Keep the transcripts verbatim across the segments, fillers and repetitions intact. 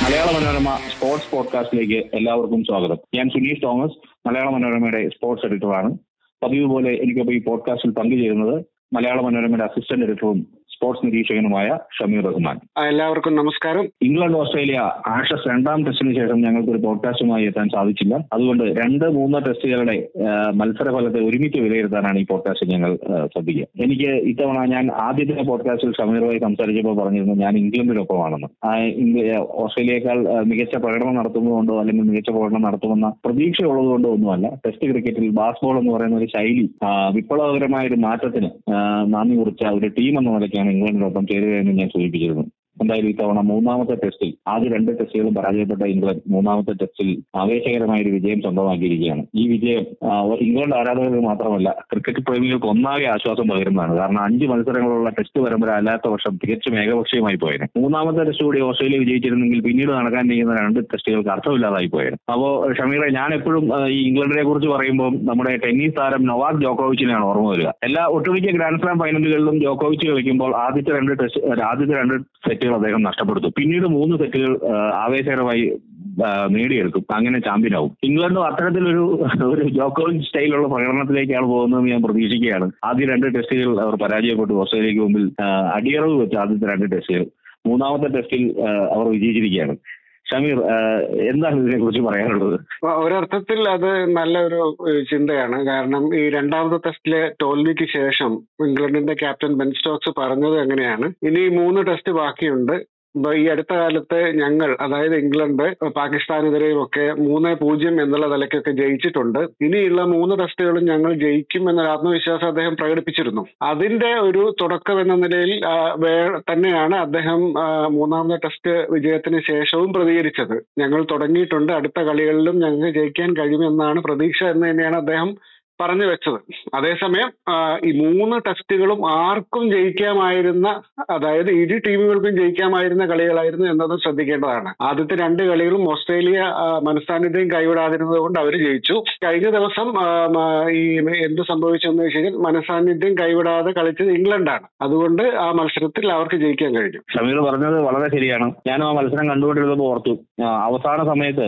Malayala Manorama sports പോഡ്കാസ്റ്റിലേക്ക് എല്ലാവർക്കും സ്വാഗതം. ഞാൻ സുനീഷ് തോമസ്, മലയാള മനോരമയുടെ സ്പോർട്സ് എഡിറ്ററാണ്. പതിവ് പോലെ എനിക്കൊപ്പം ഈ പോഡ്കാസ്റ്റിൽ പങ്കുചേരുന്നത് മലയാള മനോരമയുടെ അസിസ്റ്റന്റ് എഡിറ്ററും സ്പോർട്സ് നിരീക്ഷകനുമായ ഷമീർ റഹ്മാൻ. എല്ലാവർക്കും നമസ്കാരം. ഇംഗ്ലണ്ട് ഓസ്ട്രേലിയ ആഷസ് രണ്ടാം ടെസ്റ്റിന് ശേഷം ഞങ്ങൾക്ക് ഒരു പോഡ്കാസ്റ്റുമായി എത്താൻ സാധിച്ചില്ല. അതുകൊണ്ട് രണ്ട് മൂന്ന് ടെസ്റ്റുകളുടെ മത്സരഫലത്തെ ഒരുമിച്ച് വിലയിരുത്താനാണ് ഈ പോഡ്കാസ്റ്റ് ഞങ്ങൾ ശ്രദ്ധിക്കുക. എനിക്ക് ഇത്തവണ ഞാൻ ആദ്യത്തെ പോഡ്കാസ്റ്റിൽ ഷമീറുമായി സംസാരിച്ചപ്പോൾ പറഞ്ഞിരുന്നു ഞാൻ ഇംഗ്ലണ്ടിനൊപ്പമാണെന്ന്. ഓസ്ട്രേലിയയേക്കാൾ മികച്ച പ്രകടനം നടത്തുന്നതുകൊണ്ടോ അല്ലെങ്കിൽ മികച്ച പ്രകടനം നടത്തുമെന്ന പ്രതീക്ഷയുള്ളതുകൊണ്ടോ ഒന്നുമല്ല. ടെസ്റ്റ് ക്രിക്കറ്റിൽ ബാസ്ബോൾ എന്ന് പറയുന്ന ഒരു ശൈലി വിപ്ലവകരമായ ഒരു മാറ്റത്തിന് നാന്ദി കുറിച്ച ഒരു ടീം എന്ന നിലയ്ക്കാണ് ഇംഗ്ലണ്ടിനൊപ്പം ചേരുകയെന്ന് ഞാൻ സൂചിപ്പിച്ചിരുന്നു. എന്തായാലും ഇത്തവണ മൂന്നാമത്തെ ടെസ്റ്റിൽ ആദ്യ രണ്ട് ടെസ്റ്റുകളും പരാജയപ്പെട്ട ഇംഗ്ലണ്ട് മൂന്നാമത്തെ ടെസ്റ്റിൽ ആവേശകരമായ ഒരു വിജയം സ്വന്തമാക്കിയിരിക്കുകയാണ്. ഈ വിജയം ഇംഗ്ലണ്ട് ആരാധകർക്ക് മാത്രമല്ല ക്രിക്കറ്റ് പ്രേമികൾക്ക് ഒന്നാകെ ആശ്വാസം പകരുന്നതാണ്. കാരണം അഞ്ച് മത്സരങ്ങളുള്ള ടെസ്റ്റ് പരമ്പര അല്ലാത്ത വർഷം തികച്ചും ഏകപക്ഷീയമായി പോയത്. മൂന്നാമത്തെ ടെസ്റ്റ് കൂടി ഓസ്ട്രേലിയ വിജയിച്ചിരുന്നെങ്കിൽ പിന്നീട് നടക്കാൻ ചെയ്യുന്ന രണ്ട് ടെസ്റ്റുകൾക്ക് അർത്ഥമില്ലാതായി പോയത്. അപ്പോൾ ഷമീറെ, ഞാൻ എപ്പോഴും ഈ ഇംഗ്ലണ്ടിനെ കുറിച്ച് പറയുമ്പോൾ നമ്മുടെ ടെന്നീസ് താരം നൊവാക് ജോക്കോവിച്ചിനെയാണ് ഓർമ്മ വരിക. എല്ലാ ഒട്ടുമിക്ക ഗ്രാൻഡ് സ്ലാം ഫൈനലുകളിലും ജോക്കോവിച്ച് കളിക്കുമ്പോൾ ആദ്യത്തെ രണ്ട് ടെസ്റ്റ് ആദ്യത്തെ രണ്ട് സെറ്റുകൾ അദ്ദേഹം നഷ്ടപ്പെടുത്തും. പിന്നീട് മൂന്ന് സെറ്റുകൾ ആവേശകരമായി നേടിയെടുക്കും. അങ്ങനെ ചാമ്പ്യനാവും. ഇംഗ്ലണ്ടും അത്തരത്തിലൊരു ഒരു ജോക്കോവിച്ച് സ്റ്റൈലുള്ള പ്രകടനത്തിലേക്കാണ് പോകുന്നതെന്ന് ഞാൻ പ്രതീക്ഷിക്കുകയാണ്. ആദ്യ രണ്ട് ടെസ്റ്റുകൾ അവർ പരാജയപ്പെട്ടു. ഓസ്ട്രേലിയക്ക് മുമ്പിൽ അടിയറവ് വെച്ച് ആദ്യത്തെ രണ്ട് ടെസ്റ്റുകൾ. മൂന്നാമത്തെ ടെസ്റ്റിൽ അവർ വിജയിച്ചിരിക്കുകയാണ്. ഷമീർ, എന്താണ് ഇതിനെ കുറിച്ച് പറയാനുള്ളത്? ഒരർത്ഥത്തിൽ അത് നല്ലൊരു ചിന്തയാണ്. കാരണം ഈ രണ്ടാമത്തെ ടെസ്റ്റിലെ തോൽവിക്ക് ശേഷം ഇംഗ്ലണ്ടിന്റെ ക്യാപ്റ്റൻ ബെൻ സ്റ്റോക്സ് പറഞ്ഞത് എങ്ങനെയാണ്, ഇനി മൂന്ന് ടെസ്റ്റ് ബാക്കിയുണ്ട്. ഈ അടുത്ത കാലത്ത് ഞങ്ങൾ, അതായത് ഇംഗ്ലണ്ട് പാകിസ്ഥാനെതിരെയും ഒക്കെ മൂന്ന് പൂജ്യം എന്നുള്ള നിലയ്ക്കൊക്കെ ജയിച്ചിട്ടുണ്ട്. ഇനിയുള്ള മൂന്ന് ടെസ്റ്റുകളും ഞങ്ങൾ ജയിക്കും എന്നൊരു ആത്മവിശ്വാസം അദ്ദേഹം പ്രകടിപ്പിച്ചിരുന്നു. അതിന്റെ ഒരു തുടക്കം എന്ന നിലയിൽ തന്നെയാണ് അദ്ദേഹം മൂന്നാമത്തെ ടെസ്റ്റ് വിജയത്തിന് ശേഷവും പ്രതികരിച്ചത്. ഞങ്ങൾ തുടങ്ങിയിട്ടുണ്ട്, അടുത്ത കളികളിലും ഞങ്ങൾക്ക് ജയിക്കാൻ കഴിയുമെന്നാണ് പ്രതീക്ഷ എന്ന് തന്നെയാണ് അദ്ദേഹം പറഞ്ഞു വെച്ചത്. അതേസമയം ഈ മൂന്ന് ടെസ്റ്റുകളും ആർക്കും ജയിക്കാമായിരുന്ന, അതായത് ഇരു ടീമുകൾക്കും ജയിക്കാമായിരുന്ന കളികളായിരുന്നു എന്നതും ശ്രദ്ധിക്കേണ്ടതാണ്. ആദ്യത്തെ രണ്ട് കളികളും ഓസ്ട്രേലിയ മനഃസാന്നിധ്യം കൈവിടാതിരുന്നത് കൊണ്ട് അവർ ജയിച്ചു. കഴിഞ്ഞ ദിവസം ഈ എന്ത് സംഭവിച്ചെന്ന് വെച്ച് കഴിഞ്ഞാൽ മനഃസാന്നിധ്യം കൈവിടാതെ കളിച്ചത് ഇംഗ്ലണ്ടാണ്. അതുകൊണ്ട് ആ മത്സരത്തിൽ അവർക്ക് ജയിക്കാൻ കഴിഞ്ഞു. ഷമീർ പറഞ്ഞത് വളരെ ശരിയാണ്. ഞാനും ആ മത്സരം കണ്ടുകൊണ്ടിരുന്നപ്പോൾ ഓർത്തു, അവസാന സമയത്ത്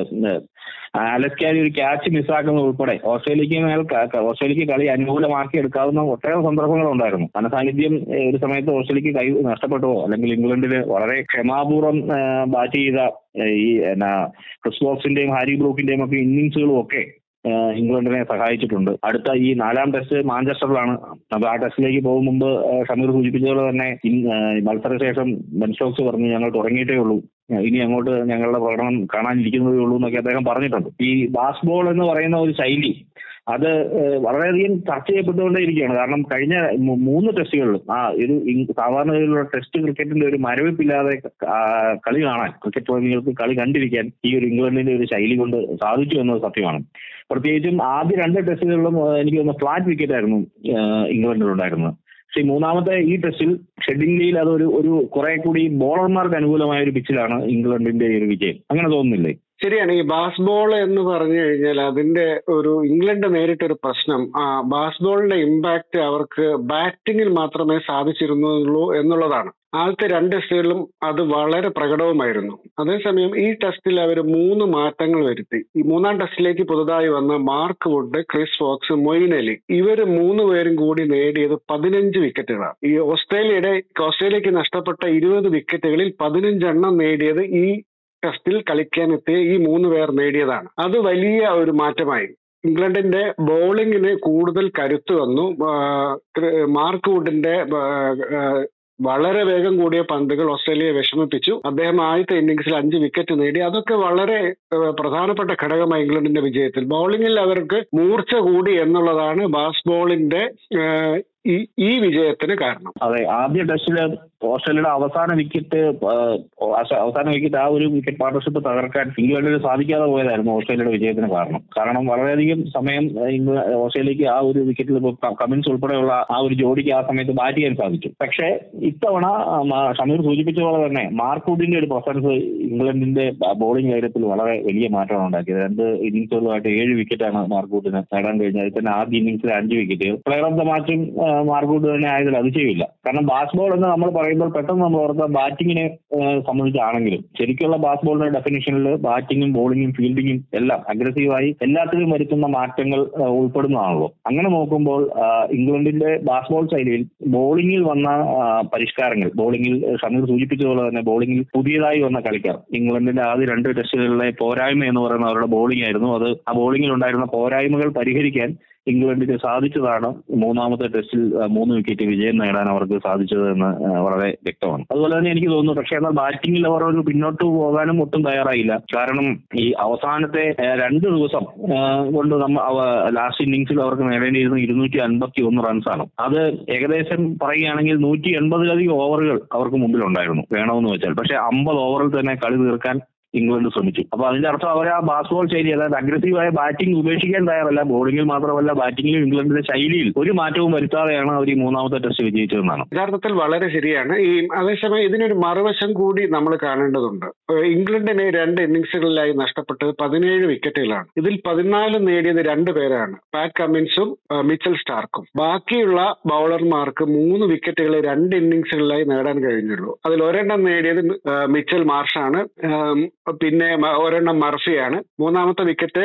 അലസ്കാരി ഒരു ക്യാച്ച് മിസ്സാക്കുന്നത് ഉൾപ്പെടെ ഓസ്ട്രേലിയക്ക് മേൽ ഓസ്ട്രേലിയക്ക് കളി അനുകൂലമാക്കി എടുക്കാവുന്ന ഒട്ടേറെ സന്ദർഭങ്ങളുണ്ടായിരുന്നു. മനസാന്നിധ്യം ഒരു സമയത്ത് ഓസ്ട്രേലിയക്ക് കൈ നഷ്ടപ്പെട്ടോ അല്ലെങ്കിൽ ഇംഗ്ലണ്ടിന് വളരെ ക്ഷമാപൂർവ്വം ബാറ്റ് ചെയ്ത ഈ എന്നാ ക്രിസ് വോക്സിന്റെയും ഹാരി ബ്രൂക്കിന്റെയും ഒക്കെ ഇന്നിങ്സുകളും ഒക്കെ ഇംഗ്ലണ്ടിനെ സഹായിച്ചിട്ടുണ്ട്. അടുത്ത ഈ നാലാം ടെസ്റ്റ് മാഞ്ചസ്റ്ററിലാണ്. അപ്പൊ ആ ടെസ്റ്റിലേക്ക് പോകും മുമ്പ് ഷമീർ സൂചിപ്പിച്ചതുപോലെ തന്നെ മത്സരശേഷം ബെൻ സ്റ്റോക്സ് പറഞ്ഞു ഞങ്ങൾ തുടങ്ങിയിട്ടേ ഉള്ളൂ, ഇനി അങ്ങോട്ട് ഞങ്ങളുടെ പ്രകടനം കാണാനിരിക്കുന്നതേ ഉള്ളൂ എന്നൊക്കെ അദ്ദേഹം പറഞ്ഞിട്ടുണ്ട്. ഈ ബാസ്ബോൾ എന്ന് പറയുന്ന ഒരു ശൈലി അത് വളരെയധികം ചർച്ച ചെയ്യപ്പെട്ടുകൊണ്ടേയിരിക്കുകയാണ്. കാരണം കഴിഞ്ഞ മൂന്ന് ടെസ്റ്റുകളിലും ആ ഒരു സാധാരണ രീതിയിലുള്ള ടെസ്റ്റ് ക്രിക്കറ്റിന്റെ ഒരു മരവിപ്പില്ലാതെ കളി കാണാൻ, ക്രിക്കറ്റ് പ്രേമികൾക്ക് കളി കണ്ടിരിക്കാൻ ഈ ഒരു ഇംഗ്ലണ്ടിന്റെ ഒരു ശൈലി കൊണ്ട് സാധിച്ചു എന്നത് സത്യമാണ്. പ്രത്യേകിച്ചും ആദ്യ രണ്ട് ടെസ്റ്റുകളിലും എനിക്ക് തോന്നുന്നു ഫ്ലാറ്റ് വിക്കറ്റ് ആയിരുന്നു ഇംഗ്ലണ്ടിലുണ്ടായിരുന്നത്. പക്ഷേ മൂന്നാമത്തെ ഈ ടെസ്റ്റിൽ ഷെഡിംഗ്ലിയിൽ അതൊരു ഒരു കുറെ കൂടി ബോളർമാർക്ക് അനുകൂലമായ ഒരു പിച്ചിലാണ് ഇംഗ്ലണ്ടിന്റെ ഒരു വിജയം. അങ്ങനെ തോന്നുന്നില്ലേ? ശരിയാണ്. ഈ ബാസ്ബോൾ എന്ന് പറഞ്ഞു കഴിഞ്ഞാൽ അതിന്റെ ഒരു ഇംഗ്ലണ്ട് നേരിട്ടൊരു പ്രശ്നം, ആ ബാസ്ബോളിന്റെ ഇമ്പാക്ട് അവർക്ക് ബാറ്റിങ്ങിൽ മാത്രമേ സാധിച്ചിരുന്നുള്ളൂ എന്നുള്ളതാണ്. ആദ്യത്തെ രണ്ട് ടെസ്റ്റുകളിലും അത് വളരെ പ്രകടവുമായിരുന്നു. അതേസമയം ഈ ടെസ്റ്റിൽ അവർ മൂന്ന് മാറ്റങ്ങൾ വരുത്തി. ഈ മൂന്നാം ടെസ്റ്റിലേക്ക് പുതുതായി വന്ന Mark Wood, Chris Woakes, Moeen Ali, ഇവർ മൂന്ന് പേരും കൂടി നേടിയത് പതിനഞ്ച് വിക്കറ്റുകളാണ്. ഈ ഓസ്ട്രേലിയയുടെ ഓസ്ട്രേലിയക്ക് നഷ്ടപ്പെട്ട ഇരുപത് വിക്കറ്റുകളിൽ പതിനഞ്ചെണ്ണം നേടിയത് ഈ ടെസ്റ്റിൽ കളിക്കാനെത്തിയ ഈ മൂന്ന് പേർ നേടിയതാണ്. അത് വലിയ ഒരു മാറ്റമായി. ഇംഗ്ലണ്ടിന്റെ ബൗളിങ്ങിന് കൂടുതൽ കരുത്ത് വന്നു. മാർക്ക് വുഡിന്റെ വളരെ വേഗം കൂടിയ പന്തുകൾ ഓസ്ട്രേലിയയെ വിഷമിപ്പിച്ചു. അദ്ദേഹം ആദ്യത്തെ ഇന്നിംഗ്സിൽ അഞ്ച് വിക്കറ്റ് നേടി. അതൊക്കെ വളരെ പ്രധാനപ്പെട്ട ഘടകമായി ഇംഗ്ലണ്ടിന്റെ വിജയത്തിൽ. ബൗളിങ്ങിൽ അവർക്ക് മൂർച്ച കൂടി എന്നുള്ളതാണ് ബാസ്ബോളിന്റെ ഈ വിജയത്തിന് കാരണം. അതെ, ആദ്യ ടെസ്റ്റില് ഓസ്ട്രേലിയയുടെ അവസാന വിക്കറ്റ് അവസാന വിക്കറ്റ് ആ ഒരു വിക്കറ്റ് പാർട്ണർഷിപ്പ് തകർക്കാൻ ഇംഗ്ലണ്ടിന് സാധിക്കാതെ പോയതായിരുന്നു ഓസ്ട്രേലിയയുടെ വിജയത്തിന് കാരണം. കാരണം വളരെയധികം സമയം ഓസ്ട്രേലിയക്ക് ആ ഒരു വിക്കറ്റിൽ കമിൻസ് ഉൾപ്പെടെയുള്ള ആ ഒരു ജോഡിക്ക് ആ സമയത്ത് ബാറ്റ് ചെയ്യാൻ സാധിച്ചു. പക്ഷേ ഇത്തവണ ഷമീർ സൂചിപ്പിച്ച പോലെ തന്നെ മാർക്ക് വുഡിന്റെ ഒരു പ്രസൻസ് ഇംഗ്ലണ്ടിന്റെ ബോളിംഗ് കാര്യത്തിൽ വളരെ വലിയ മാറ്റമാണ് ഉണ്ടാക്കിയത്. രണ്ട് ഇന്നിംഗ്സുകളുമായിട്ട് ഏഴ് വിക്കറ്റാണ് മാർക്ക് വുഡിന് നേടാൻ കഴിഞ്ഞത്. അതിൽ തന്നെ ആദ്യ ഇന്നിംഗ്സിൽ അഞ്ച് വിക്കറ്റ്. പ്ലെയർ ഓഫ് ദ മാച്ചും മാർക്ക് വുഡ് തന്നെ ആയതിൽ അതിശയമില്ല. കാരണം ബാസ്ബോൾ എന്ന് നമ്മൾ പറയുന്നത് പറയുമ്പോൾ പെട്ടെന്ന് നമ്മൾ ഓർക്കുക ബാറ്റിങ്ങിനെ സംബന്ധിച്ചാണെങ്കിലും ശരിക്കുള്ള ബാസ്ബോളിന്റെ ഡെഫിനിഷനിൽ ബാറ്റിങ്ങും ബോളിങ്ങും ഫീൽഡിങ്ങും എല്ലാം അഗ്രസീവായി എല്ലാത്തിലും വരുത്തുന്ന മാറ്റങ്ങൾ ഉൾപ്പെടുന്നതാണല്ലോ. അങ്ങനെ നോക്കുമ്പോൾ ഇംഗ്ലണ്ടിന്റെ ബാസ്ബോൾ ശൈലിയിൽ ബോളിങ്ങിൽ വന്ന പരിഷ്കാരങ്ങൾ, ബോളിങ്ങിൽ ഷമീർ സൂചിപ്പിച്ചതുപോലെ തന്നെ ബോളിങ്ങിൽ പുതിയതായി വന്ന കളിക്കാർ, ഇംഗ്ലണ്ടിന്റെ ആദ്യ രണ്ട് ടെസ്റ്റുകളിലെ പോരായ്മ എന്ന് പറയുന്ന അവരുടെ ബോളിംഗ് ആയിരുന്നു. അത് ആ ബോളിങ്ങിൽ ഉണ്ടായിരുന്ന പോരായ്മകൾ പരിഹരിക്കാൻ ഇംഗ്ലണ്ടിന് സാധിച്ചതാണ് മൂന്നാമത്തെ ടെസ്റ്റിൽ മൂന്ന് വിക്കറ്റ് വിജയം നേടാൻ അവർക്ക് സാധിച്ചത് എന്ന് വളരെ വ്യക്തമാണ്. അതുപോലെ തന്നെ എനിക്ക് തോന്നുന്നു, പക്ഷേ എന്നാൽ ബാറ്റിംഗിൽ അവർ ഒരു പിന്നോട്ട് പോകാനും ഒട്ടും തയ്യാറായില്ല. കാരണം ഈ അവസാനത്തെ രണ്ട് ദിവസം കൊണ്ട് നമ്മ ലാസ്റ്റ് ഇന്നിംഗ്സിൽ അവർക്ക് നേടേണ്ടിയിരുന്ന ഇരുന്നൂറ്റി അൻപത്തി ഒന്ന് റൺസാണ്. അത് ഏകദേശം പറയുകയാണെങ്കിൽ നൂറ്റി എൺപതിലധികം ഓവറുകൾ അവർക്ക് മുമ്പിലുണ്ടായിരുന്നു വേണമെന്ന് വെച്ചാൽ. പക്ഷേ അമ്പത് ഓവറിൽ തന്നെ കളി തീർക്കാൻ ഇംഗ്ലണ്ട് ശ്രമിച്ചു. അപ്പൊ അതിന്റെ അർത്ഥം അവർ ആ ബാസ്ബോൾ ശൈലി, അതായത് അഗ്രസീവായ ബാറ്റിംഗ് ഉപേക്ഷിക്കാൻ തയ്യാറല്ല. ബോളിംഗിൽ മാത്രമല്ല ബാറ്റിംഗിലും ഇംഗ്ലണ്ടിന്റെ ശൈലിയിൽ ഒരു മാറ്റവും വരുത്താതെയാണ് അവർ ഈ മൂന്നാമത്തെ ടെസ്റ്റ് വിജയിച്ചതെന്നാണ്. യഥാർത്ഥത്തിൽ വളരെ ശരിയാണ്. ഈ അതേസമയം ഇതിനൊരു മറുവശം കൂടി നമ്മൾ കാണേണ്ടതുണ്ട്. ഇംഗ്ലണ്ടിന് രണ്ട് ഇന്നിംഗ്സുകളിലായി നഷ്ടപ്പെട്ടത് പതിനേഴ് വിക്കറ്റുകളാണ്. ഇതിൽ പതിനാല് നേടിയത് രണ്ടു പേരാണ്, പാറ്റ് കമ്മിൻസും മിച്ചൽ സ്റ്റാർക്കും. ബാക്കിയുള്ള ബൗളർമാർക്ക് മൂന്ന് വിക്കറ്റുകൾ രണ്ട് ഇന്നിംഗ്സുകളിലായി നേടാൻ കഴിഞ്ഞുള്ളൂ. അതിൽ ഒരെണ്ണം നേടിയത് മിച്ചൽ മാർഷാണ്, പിന്നെ ഒരെണ്ണം മർഫിയാണ്. മൂന്നാമത്തെ വിക്കറ്റ്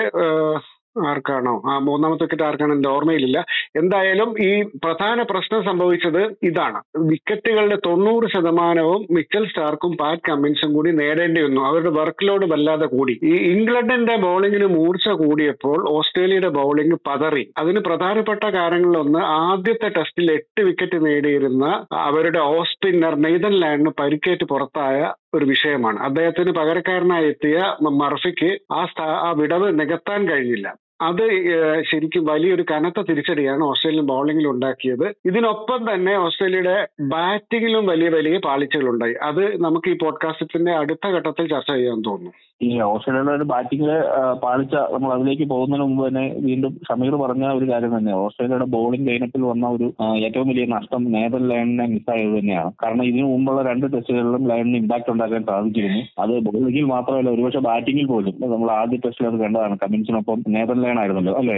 ആർക്കാണോ ആ മൂന്നാമത്തെ വിക്കറ്റ് ആർക്കാണ് എന്റെ ഓർമ്മയിലില്ല. എന്തായാലും ഈ പ്രധാന പ്രശ്നം സംഭവിച്ചത് ഇതാണ്, വിക്കറ്റുകളുടെ തൊണ്ണൂറ് ശതമാനവും മിച്ചൽ സ്റ്റാർക്കും പാറ്റ് കമ്മിൻസും കൂടി നേടേണ്ടി വന്നു. അവരുടെ വർക്ക് ലോഡ് വല്ലാതെ കൂടി. ഈ ഇംഗ്ലണ്ടിന്റെ ബൗളിങ്ങിന് മൂർച്ച കൂടിയപ്പോൾ ഓസ്ട്രേലിയയുടെ ബൗളിംഗ് പതറി. അതിന് പ്രധാനപ്പെട്ട കാരണങ്ങളിലൊന്ന് ആദ്യത്തെ ടെസ്റ്റിൽ എട്ട് വിക്കറ്റ് നേടിയിരുന്ന അവരുടെ ഓഫ് സ്പിന്നർ നെയ്തർലാൻഡിന് പരിക്കേറ്റ് പുറത്തായ ഒരു വിഷയമാണ്. അദ്ദേഹത്തിന് പകരക്കാരനായി എത്തിയ മർഫിക്ക് ആ ആ വിടവ് നികത്താൻ കഴിഞ്ഞില്ല. അത് ശരിക്കും വലിയൊരു കനത്ത തിരിച്ചടിയാണ് ഓസ്ട്രേലിയൻ ബൗളിംഗിൽ ഉണ്ടാക്കിയത്. ഇതിനൊപ്പം തന്നെ ഓസ്ട്രേലിയയുടെ ബാറ്റിംഗിലും വലിയ വലിയ പാളിച്ചകൾ ഉണ്ടായി. അത് നമുക്ക് ഈ പോഡ്കാസ്റ്റിന്റെ അടുത്ത ഘട്ടത്തിൽ ചർച്ച ചെയ്യാൻ തോന്നുന്നു. ഈ ഓസ്ട്രേലിയയുടെ ബാറ്റിംഗില് പാളിച്ച നമ്മൾ അതിലേക്ക് പോകുന്നതിന് മുമ്പ് തന്നെ വീണ്ടും ഷമീർ പറഞ്ഞ ഒരു കാര്യം തന്നെ, ഓസ്ട്രേലിയയുടെ ബൗളിംഗ് ലൈനപ്പിൽ വന്ന ഒരു ഏറ്റവും വലിയ നഷ്ടം നെതർലാൻഡിനെ മിസ്സായത് തന്നെയാണ്. കാരണം ഇതിനു മുമ്പുള്ള രണ്ട് ടെസ്റ്റുകളിലും ലൈനിന് ഇമ്പാക്ട് ഉണ്ടാക്കാൻ സാധിച്ചിരുന്നു. അത് ബൗളിംഗിൽ മാത്രമല്ല, ഒരുപക്ഷെ ബാറ്റിംഗിൽ പോലും. നമ്മൾ ആദ്യ ടെസ്റ്റിൽ അത് കണ്ടതാണ്, കമ്മിൻസിനൊപ്പം നെതർലാൻഡ് ആയിരുന്നല്ലോ അല്ലെ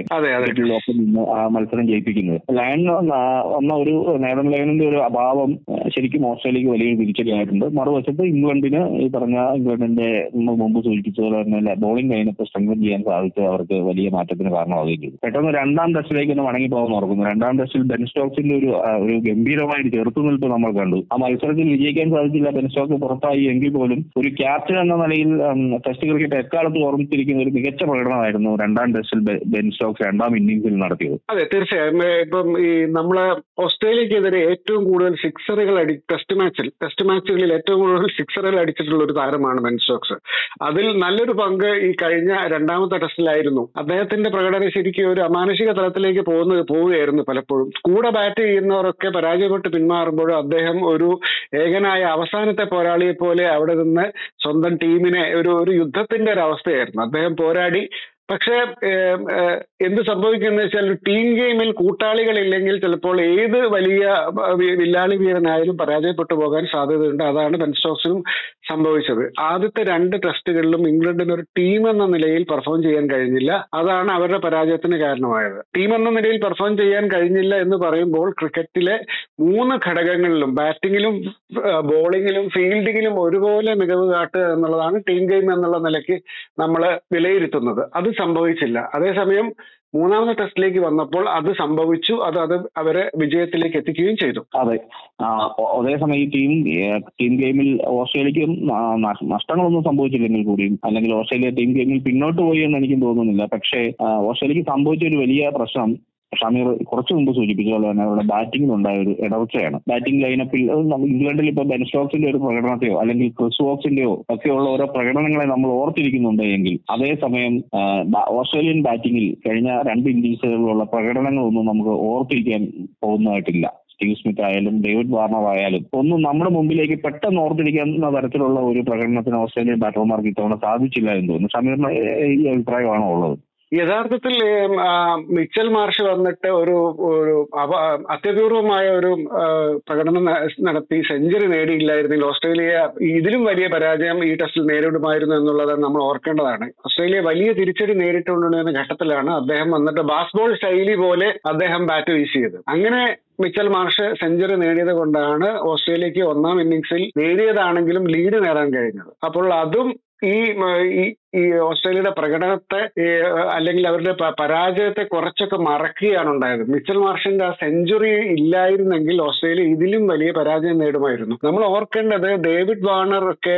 ആ മത്സരം ജയിപ്പിക്കുന്നത്. ലയണിന് വന്ന ഒരു നെതർലാൻഡിന്റെ ഒരു അഭാവം ശരിക്കും ഓസ്ട്രേലിയക്ക് വലിയൊരു തിരിച്ചടിയായിട്ടുണ്ട്. മറുവശത്ത് ഇംഗ്ലണ്ടിന് ഈ പറഞ്ഞ ഇംഗ്ലണ്ടിന്റെ മുമ്പ് സൂചിപ്പിച്ചതുപോലെ തന്നെ ബോളിംഗ് ലൈനപ്പ് സ്ട്രെങ്തൻ ചെയ്യാൻ സാധിച്ചത് അവർക്ക് വലിയ മാറ്റത്തിന് കാരണമാവുകയും ചെയ്തു. പെട്ടെന്ന് രണ്ടാം ടെസ്റ്റിലേക്ക് ഒന്ന് മടങ്ങി പോകാൻ ഓർക്കുന്നു. രണ്ടാം ടെസ്റ്റിൽ ബെൻ സ്റ്റോക്സിന്റെ ഒരു ഒരു ഗംഭീരമായിട്ട് ചെറുത്തുനിൽപ്പ് നമ്മൾ കണ്ടു. ആ മത്സരത്തിൽ വിജയിക്കാൻ സാധിച്ചില്ല, ബെൻ സ്റ്റോക്സ് പുറത്തായി. എങ്കിൽ പോലും ഒരു ക്യാപ്റ്റൻ എന്ന നിലയിൽ ടെസ്റ്റ് ക്രിക്കറ്റ് എക്കാലത്ത് ഓർമ്മിച്ചിരിക്കുന്ന ഒരു മികച്ച പ്രകടനമായിരുന്നു രണ്ടാം ടെസ്റ്റിൽ ബെൻ സ്റ്റോക്സ് രണ്ടാം ഇന്നിംഗ്സിൽ നടത്തിയത്. അതെ, തീർച്ചയായും. ഇപ്പം ഈ നമ്മള് ഓസ്ട്രേലിയക്കെതിരെ ഏറ്റവും കൂടുതൽ സിക്സറുകൾ അടി ടെസ്റ്റ് മാച്ചിൽ ടെസ്റ്റ് മാച്ചുകളിൽ ഏറ്റവും കൂടുതൽ സിക്സറുകൾ അടിച്ചിട്ടുള്ള ഒരു താരമാണ് ബെൻ സ്റ്റോക്സ്. അതിൽ നല്ലൊരു പങ്ക് ഈ കഴിഞ്ഞ രണ്ടാമത്തെ ടെസ്റ്റിലായിരുന്നു. അദ്ദേഹത്തിന്റെ പ്രകടനം ശരിക്കും ഒരു അമാനുഷിക തലത്തിലേക്ക് പോകുന്നത് പോവുകയായിരുന്നു. പലപ്പോഴും കൂടെ ബാറ്റ് ചെയ്യുന്നവരൊക്കെ പരാജയപ്പെട്ട് പിന്മാറുമ്പോഴും അദ്ദേഹം ഒരു ഏകനായ അവസാനത്തെ പോരാളിയെ പോലെ അവിടെ നിന്ന് സ്വന്തം ടീമിനെ ഒരു ഒരു യുദ്ധത്തിന്റെ ഒരു അവസ്ഥയായിരുന്നു. അദ്ദേഹം പോരാടി. പക്ഷേ എന്ത് സംഭവിക്കുന്നത് വെച്ചാൽ ടീം ഗെയിമിൽ കൂട്ടാളികളില്ലെങ്കിൽ ചിലപ്പോൾ ഏത് വലിയ വില്ലാളി വീരനായാലും പരാജയപ്പെട്ടു പോകാൻ സാധ്യതയുണ്ട്. അതാണ് ബെൻ സ്റ്റോക്സിനും സംഭവിച്ചത്. ആദ്യത്തെ രണ്ട് ടെസ്റ്റുകളിലും ഇംഗ്ലണ്ടിന് ഒരു ടീം എന്ന നിലയിൽ പെർഫോം ചെയ്യാൻ കഴിഞ്ഞില്ല. അതാണ് അവരുടെ പരാജയത്തിന് കാരണമായത്. ടീം എന്ന നിലയിൽ പെർഫോം ചെയ്യാൻ കഴിഞ്ഞില്ല എന്ന് പറയുമ്പോൾ ക്രിക്കറ്റിലെ മൂന്ന് ഘടകങ്ങളിലും ബാറ്റിങ്ങിലും ബോളിങ്ങിലും ഫീൽഡിങ്ങിലും ഒരുപോലെ മികവ് കാട്ടുക എന്നുള്ളതാണ് ടീം ഗെയിം എന്നുള്ള നിലയ്ക്ക് നമ്മൾ വിലയിരുത്തുന്നത്. അത് സംഭവിച്ചില്ല. അതേസമയം മൂന്നാമത്തെ ടെസ്റ്റിലേക്ക് വന്നപ്പോൾ അത് സംഭവിച്ചു. അത് അത് അവരെ വിജയത്തിലേക്ക് എത്തിക്കുകയും ചെയ്തു. അതെ, അതേസമയം ഈ ടീം ടീം ഗെയിമിൽ ഓസ്ട്രേലിയക്ക് നഷ്ടങ്ങളൊന്നും സംഭവിച്ചില്ലെങ്കിൽ കൂടിയും, അല്ലെങ്കിൽ ഓസ്ട്രേലിയ ടീം ഗെയിമിൽ പിന്നോട്ട് പോയി എന്ന് എനിക്കും തോന്നുന്നില്ല. പക്ഷേ ഓസ്ട്രേലിയക്ക് സംഭവിച്ച ഒരു വലിയ പ്രശ്നം ഷമീർ കുറച്ചു മുമ്പ് സൂചിപ്പിച്ചതുപോലെ തന്നെ അവരുടെ ബാറ്റിംഗിലുണ്ടായ ഒരു ഇടർച്ചയാണ്. ബാറ്റിംഗ് ലൈനപ്പിൽ ഇംഗ്ലണ്ടിൽ ഇപ്പൊ ബെൻ സ്റ്റോക്സിന്റെ ഒരു പ്രകടനത്തെയോ അല്ലെങ്കിൽ ക്രിസ് വോക്സിന്റെയോ ഒക്കെയുള്ള ഓരോ പ്രകടനങ്ങളെ നമ്മൾ ഓർത്തിരിക്കുന്നുണ്ട് എങ്കിൽ, അതേസമയം ഓസ്ട്രേലിയൻ ബാറ്റിംഗിൽ കഴിഞ്ഞ രണ്ട് ഇന്നിംഗ്സുകളിലുള്ള പ്രകടനങ്ങളൊന്നും നമുക്ക് ഓർത്തിരിക്കാൻ പോകുന്നതായിട്ടില്ല. സ്റ്റീവ് സ്മിത്ത് ആയാലും ഡേവിഡ് വാർണർ ആയാലും ഒന്നും നമ്മുടെ മുമ്പിലേക്ക് പെട്ടെന്ന് ഓർത്തിരിക്കുന്ന തരത്തിലുള്ള ഒരു പ്രകടനത്തിന് ഓസ്ട്രേലിയൻ ബാറ്റർമാർക്ക് ഇത്തവണ സാധിച്ചില്ല എന്ന് തോന്നുന്നു. ഷമീറിന് ഈ അഭിപ്രായമാണോ ഉള്ളത്? യഥാർത്ഥത്തിൽ മിച്ചൽ മാർഷ് വന്നിട്ട് ഒരു ഒരു അത്യപൂർവമായ ഒരു പ്രകടനം നടത്തി സെഞ്ചുറി നേടിയില്ലായിരുന്നെങ്കിൽ ഓസ്ട്രേലിയ ഇതിലും വലിയ പരാജയം ഈ ടെസ്റ്റിൽ നേരിടുമായിരുന്നു എന്നുള്ളത് നമ്മൾ ഓർക്കേണ്ടതാണ്. ഓസ്ട്രേലിയ വലിയ തിരിച്ചടി നേരിട്ടുകൊണ്ടിരുന്ന ഘട്ടത്തിലാണ് അദ്ദേഹം വന്നിട്ട് ബാസ്ബോൾ ശൈലി പോലെ അദ്ദേഹം ബാറ്റ് വീശിയത്. അങ്ങനെ മിച്ചൽ മാർഷ് സെഞ്ചുറി നേടിയത് കൊണ്ടാണ് ഓസ്ട്രേലിയക്ക് ഒന്നാം ഇന്നിംഗ്സിൽ നേടിയതാണെങ്കിലും ലീഡ് നേടാൻ കഴിഞ്ഞത്. അപ്പോൾ അതും ഈ ഈ ഓസ്ട്രേലിയയുടെ പ്രകടനത്തെ അല്ലെങ്കിൽ അവരുടെ പരാജയത്തെ കുറച്ചൊക്കെ മറക്കുകയാണ് ഉണ്ടായത്. മിച്ചൽ മാർഷിന്റെ ആ സെഞ്ചുറി ഇല്ലായിരുന്നെങ്കിൽ ഓസ്ട്രേലിയ ഇതിലും വലിയ പരാജയം നേടുമായിരുന്നു. നമ്മൾ ഓർക്കേണ്ടത് ഡേവിഡ് വാർണർ ഒക്കെ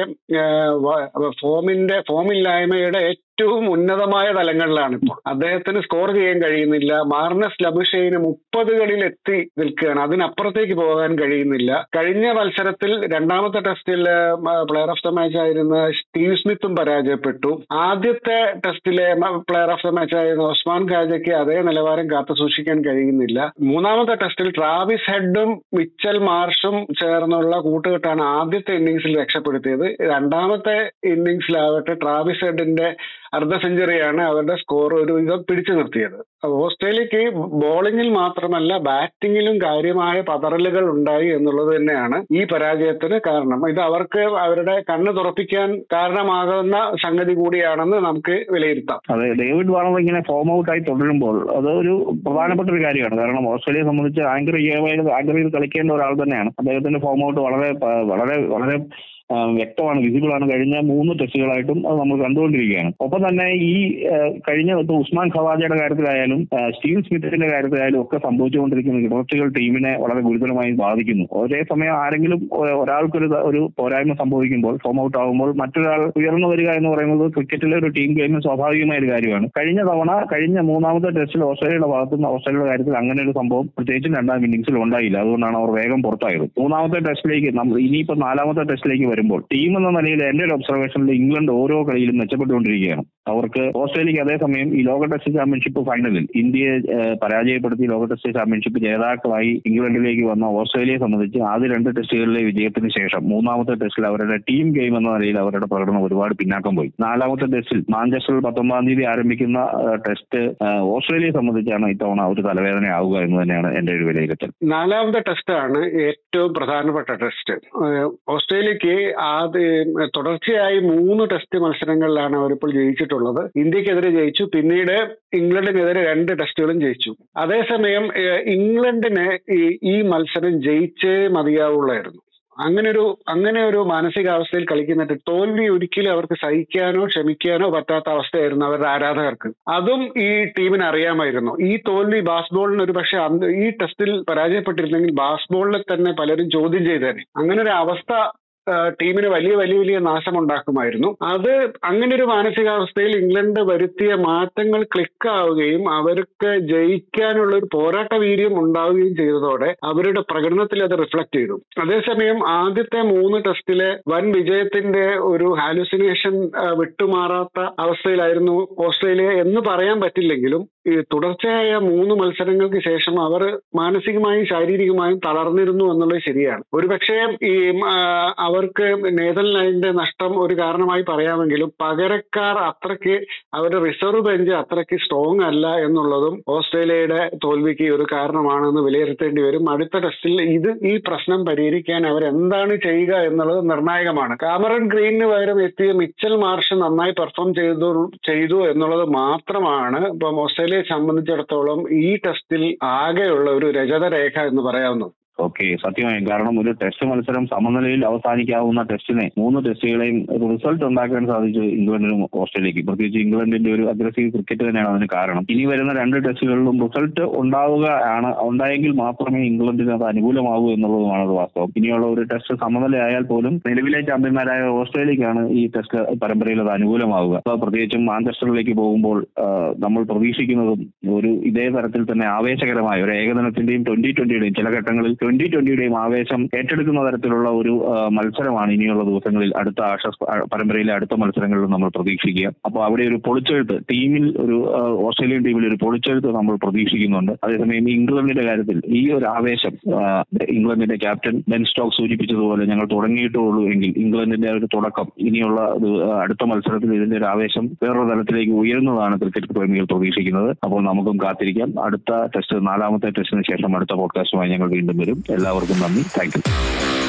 ഫോമിന്റെ ഫോമില്ലായ്മയുടെ ഏറ്റവും ഉന്നതമായ തലങ്ങളിലാണ് ഇപ്പോൾ. അദ്ദേഹത്തിന് സ്കോർ ചെയ്യാൻ കഴിയുന്നില്ല. മാർനസ് ലബുഷെയിന് മുപ്പതുകളിൽ എത്തി നിൽക്കുകയാണ്, അതിനപ്പുറത്തേക്ക് പോകാൻ കഴിയുന്നില്ല. കഴിഞ്ഞ മത്സരത്തിൽ രണ്ടാമത്തെ ടെസ്റ്റിൽ പ്ലെയർ ഓഫ് ദ മാച്ച് ആയിരുന്ന സ്റ്റീവ് സ്മിത്തും പരാജയപ്പെട്ടു. ആദ്യത്തെ ടെസ്റ്റിലെ പ്ലെയർ ഓഫ് ദ മാച്ച് ആയിരുന്ന ഉസ്മാൻ ഖാജയ്ക്ക് അതേ നിലവാരം കാത്തു സൂക്ഷിക്കാൻ കഴിയുന്നില്ല. മൂന്നാമത്തെ ടെസ്റ്റിൽ ട്രാവിസ് ഹെഡും മിച്ചൽ മാർഷും ചേർന്നുള്ള കൂട്ടുകെട്ടാണ് ആദ്യത്തെ ഇന്നിംഗ്സിൽ രക്ഷപ്പെടുത്തിയത്. രണ്ടാമത്തെ ഇന്നിംഗ്സിലാവട്ടെ ട്രാവിസ് ഹെഡിന്റെ അർദ്ധ സെഞ്ചുറിയാണ് അവരുടെ സ്കോർ ഒരു വിധം പിടിച്ചു നിർത്തിയത്. ഓസ്ട്രേലിയക്ക് ബോളിംഗിൽ മാത്രമല്ല ബാറ്റിംഗിലും കാര്യമായ പതറലുകൾ ഉണ്ടായി എന്നുള്ളത് തന്നെയാണ് ഈ പരാജയത്തിന് കാരണം. ഇത് അവർക്ക് അവരുടെ കണ്ണ് തുറപ്പിക്കാൻ കാരണമാകുന്ന സംഗതി കൂടിയാണെന്ന് നമുക്ക് വിലയിരുത്താം. അതെ, ഡേവിഡ് വാർണർ ഇങ്ങനെ ഫോം ഔട്ട് ആയി തുടരുമ്പോൾ അത് ഒരു പ്രധാനപ്പെട്ട ഒരു കാര്യമാണ്. കാരണം ഓസ്ട്രേലിയയെ സംബന്ധിച്ച് ആങ്കർ ആങ്കർ ചെയ്ത് കളിക്കേണ്ട ഒരാൾ തന്നെയാണ്. അദ്ദേഹത്തിന്റെ ഫോം ഔട്ട് വളരെ വളരെ വളരെ വ്യക്തമാണ്, വിസിബിൾ ആണ്. കഴിഞ്ഞ മൂന്ന് ടെസ്റ്റുകളായിട്ടും അത് നമ്മൾ കണ്ടുകൊണ്ടിരിക്കുകയാണ്. ഒപ്പം തന്നെ ഈ കഴിഞ്ഞ ഉസ്മാൻ ഖവാജയുടെ കാര്യത്തിലായാലും സ്റ്റീവ് സ്മിത്തിന്റെ കാര്യത്തിലായാലും ഒക്കെ സംഭവിച്ചുകൊണ്ടിരിക്കുന്ന ഇടർച്ചകൾ ടീമിനെ വളരെ ഗുരുതരമായി ബാധിക്കുന്നു. ഒരേ സമയം ആരെങ്കിലും ഒരാൾക്കൊരു ഒരു പോരായ്മ സംഭവിക്കുമ്പോൾ ഫോം ഔട്ട് ആകുമ്പോൾ മറ്റൊരാൾ ഉയർന്നു വരിക എന്ന് പറയുന്നത് ക്രിക്കറ്റിലെ ഒരു ടീം ഗെയിമിൽ സ്വാഭാവികമായ ഒരു കാര്യമാണ്. കഴിഞ്ഞ തവണ കഴിഞ്ഞ മൂന്നാമത്തെ ടെസ്റ്റിൽ ഓസ്ട്രേലിയയുടെ ഭാഗത്തുനിന്ന് ഓസ്ട്രേലിയയുടെ കാര്യത്തിൽ അങ്ങനെ ഒരു സംഭവം പ്രത്യേകിച്ചും രണ്ടാം ഇന്നിംഗ്സിൽ ഉണ്ടായില്ല. അതുകൊണ്ടാണ് അവർ വേഗം പുറത്തായത്. മൂന്നാമത്തെ ടെസ്റ്റിലേക്ക് നമ്മൾ ഇനിയിപ്പോൾ നാലാമത്തെ ടെസ്റ്റിലേക്ക് വരുമ്പോൾ ടീം എന്ന നിലയിൽ എന്റെ ഒരു ഒബ്സർവേഷനിൽ ഇംഗ്ലണ്ട് ഓരോ കളിയിലും മെച്ചപ്പെട്ടുകൊണ്ടിരിക്കുകയാണ്. അവർക്ക് ഓസ്ട്രേലിയക്ക് അതേസമയം ഈ ലോക ടെസ്റ്റ് ചാമ്പ്യൻഷിപ്പ് ഫൈനലിൽ ഇന്ത്യയെ പരാജയപ്പെടുത്തി ലോക ടെസ്റ്റ് ചാമ്പ്യൻഷിപ്പ് ജേതാക്കളായി ഇംഗ്ലണ്ടിലേക്ക് വന്ന ഓസ്ട്രേലിയയെ സംബന്ധിച്ച് ആദ്യ രണ്ട് ടെസ്റ്റുകളിലെ വിജയത്തിന് ശേഷം മൂന്നാമത്തെ ടെസ്റ്റിൽ അവരുടെ ടീം ഗെയിം എന്ന നിലയിൽ അവരുടെ പ്രകടനം ഒരുപാട് പിന്നാക്കം പോയി. നാലാമത്തെ ടെസ്റ്റിൽ മാഞ്ചസ്റ്ററിൽ പത്തൊമ്പതാം തീയതി ആരംഭിക്കുന്ന ടെസ്റ്റ് ഓസ്ട്രേലിയയെ സംബന്ധിച്ചാണ് ഇത്തവണ ഒരു തലവേദനയാവുക എന്ന് തന്നെയാണ് എന്റെ ഒരു വിലയിരുത്തൽ. നാലാമത്തെ ടെസ്റ്റാണ് ഏറ്റവും പ്രധാനപ്പെട്ട ടെസ്റ്റ്. ഓസ്ട്രേലിയക്ക് ആദ്യ തുടർച്ചയായി മൂന്ന് ടെസ്റ്റ് മത്സരങ്ങളിലാണ് അവരിപ്പോൾ ജയിച്ചിട്ടുള്ളത്. ഇന്ത്യക്കെതിരെ ജയിച്ചു, പിന്നീട് ഇംഗ്ലണ്ടിനെതിരെ രണ്ട് ടെസ്റ്റുകളും ജയിച്ചു. അതേസമയം ഇംഗ്ലണ്ടിന് ഈ മത്സരം ജയിച്ചേ മതിയാവുള്ളായിരുന്നു. അങ്ങനെ ഒരു അങ്ങനെ ഒരു മാനസികാവസ്ഥയിൽ കളിക്കുന്നിട്ട് തോൽവി ഒരിക്കലും അവർക്ക് സഹിക്കാനോ ക്ഷമിക്കാനോ പറ്റാത്ത അവസ്ഥയായിരുന്നു അവരുടെ ആരാധകർക്ക്. അതും ഈ ടീമിന് അറിയാമായിരുന്നു. ഈ തോൽവി ബാസ്ബോളിന് ഒരു പക്ഷെ ഈ ടെസ്റ്റിൽ പരാജയപ്പെട്ടിരുന്നെങ്കിൽ ബാസ്ബോളിൽ തന്നെ പലരും ചോദ്യം ചെയ്തേനെ. അങ്ങനെ ഒരു അവസ്ഥ ടീമിന് വലിയ വലിയ വലിയ നാശമുണ്ടാക്കുമായിരുന്നു. അത് അങ്ങനെ ഒരു മാനസികാവസ്ഥയിൽ ഇംഗ്ലണ്ട് വരുത്തിയ മാറ്റങ്ങൾ ക്ലിക്കാവുകയും അവർക്ക് ജയിക്കാനുള്ള ഒരു പോരാട്ട വീര്യം ഉണ്ടാവുകയും ചെയ്തതോടെ അവരുടെ പ്രകടനത്തിൽ അത് റിഫ്ലക്ട് ചെയ്തു. അതേസമയം ആദ്യത്തെ മൂന്ന് ടെസ്റ്റിലെ വൻ വിജയത്തിന്റെ ഒരു ഹാലുസിനേഷൻ വിട്ടുമാറാത്ത അവസ്ഥയിലായിരുന്നു ഓസ്ട്രേലിയ എന്ന് പറയാൻ പറ്റില്ലെങ്കിലും ഈ തുടർച്ചയായ മൂന്ന് മത്സരങ്ങൾക്ക് ശേഷം അവർ മാനസികമായും ശാരീരികമായും തളർന്നിരുന്നു എന്നുള്ളത് ശരിയാണ്. ഒരുപക്ഷെ ഈ അവർക്ക് നെതർലാൻഡിന്റെ നഷ്ടം ഒരു കാരണമായി പറയാമെങ്കിലും പകരക്കാർ അത്രയ്ക്ക് അവരുടെ റിസർവ് ബെഞ്ച് അത്രയ്ക്ക് സ്ട്രോങ് അല്ല എന്നുള്ളതും ഓസ്ട്രേലിയയുടെ തോൽവിക്ക് ഒരു കാരണമാണെന്ന് വിലയിരുത്തേണ്ടി വരും. അടുത്ത ടെസ്റ്റിൽ ഇത് ഈ പ്രശ്നം പരിഹരിക്കാൻ അവർ എന്താണ് ചെയ്യുക എന്നുള്ളത് നിർണായകമാണ്. കാമറൺ ഗ്രീനിന് പകരം എത്തിയ മിച്ചൽ മാർഷ് നന്നായി പെർഫോം ചെയ്തു ചെയ്തു എന്നുള്ളത് മാത്രമാണ് ഇപ്പം ഓസ്ട്രേലിയയെ സംബന്ധിച്ചിടത്തോളം ഈ ടെസ്റ്റിൽ ആകെയുള്ള ഒരു രജതരേഖ എന്ന് പറയാവുന്നത്. ഓക്കെ, സത്യമായും. കാരണം ഒരു ടെസ്റ്റ് മത്സരം സമനിലയിൽ അവസാനിക്കാവുന്ന ടെസ്റ്റിനെ മൂന്ന് ടെസ്റ്റുകളെയും റിസൾട്ട് ഉണ്ടാക്കാൻ സാധിച്ചു ഇംഗ്ലണ്ടിനും ഓസ്ട്രേലിയക്കും. പ്രത്യേകിച്ച് ഇംഗ്ലണ്ടിന്റെ ഒരു അഗ്രസീവ് ക്രിക്കറ്റ് തന്നെയാണ് അതിന് കാരണം. ഇനി വരുന്ന രണ്ട് ടെസ്റ്റുകളിലും റിസൾട്ട് ഉണ്ടാവുക ആണ് ഉണ്ടായെങ്കിൽ മാത്രമേ ഇംഗ്ലണ്ടിന് അത് അനുകൂലമാകൂ എന്നുള്ളതുമാണ് ഒരു വാസ്തവം. ഇനിയുള്ള ഒരു ടെസ്റ്റ് സമനിലയായാൽ പോലും നിലവിലെ ചാമ്പ്യന്മാരായ ഓസ്ട്രേലിയക്കാണ് ഈ ടെസ്റ്റ് പരമ്പരയിൽ അത് അനുകൂലമാവുക. അപ്പോൾ പ്രത്യേകിച്ചും മാഞ്ചസ്റ്ററിലേക്ക് പോകുമ്പോൾ നമ്മൾ പ്രതീക്ഷിക്കുന്നതും ഒരു ഇതേ തരത്തിൽ തന്നെ ആവേശകരമായ ഒരു ഏകദിനത്തിന്റെയും ട്വന്റി ട്വന്റിയുടെയും ചില ഘട്ടങ്ങളിൽ ട്വന്റി ട്വന്റിയുടെയും ആവേശം ഏറ്റെടുക്കുന്ന തരത്തിലുള്ള ഒരു മത്സരമാണ് ഇനിയുള്ള ദിവസങ്ങളിൽ അടുത്ത ആഷസ് പരമ്പരയിലെ അടുത്ത മത്സരങ്ങളിലും നമ്മൾ പ്രതീക്ഷിക്കുക. അപ്പോൾ അവിടെ ഒരു പൊളിച്ചെഴുത്ത് ടീമിൽ ഒരു ഓസ്ട്രേലിയൻ ടീമിൽ ഒരു പൊളിച്ചെഴുത്ത് നമ്മൾ പ്രതീക്ഷിക്കുന്നുണ്ട്. അതേസമയം ഇംഗ്ലണ്ടിന്റെ കാര്യത്തിൽ ഈ ഒരു ആവേശം ഇംഗ്ലണ്ടിന്റെ ക്യാപ്റ്റൻ ബെൻ സ്റ്റോക്സ് സൂചിപ്പിച്ചതുപോലെ ഞങ്ങൾ തുടങ്ങിയിട്ടുള്ളൂ എങ്കിൽ ഇംഗ്ലണ്ടിന്റെ ഒരു തുടക്കം ഇനിയുള്ള അടുത്ത മത്സരത്തിൽ ഇതിന്റെ ഒരു ആവേശം വേറൊരു തലത്തിലേക്ക് ഉയരുന്നതാണ് ക്രിക്കറ്റ് പ്രേമികൾ പ്രതീക്ഷിക്കുന്നത്. അപ്പോൾ നമുക്കും കാത്തിരിക്കാം. അടുത്ത ടെസ്റ്റ് നാലാമത്തെ ടെസ്റ്റിന് ശേഷം അടുത്ത പോഡ്കാസ്റ്റുമായി ഞങ്ങൾ വീണ്ടും വരും. എല്ലാവർക്കും നന്ദി. Thank U.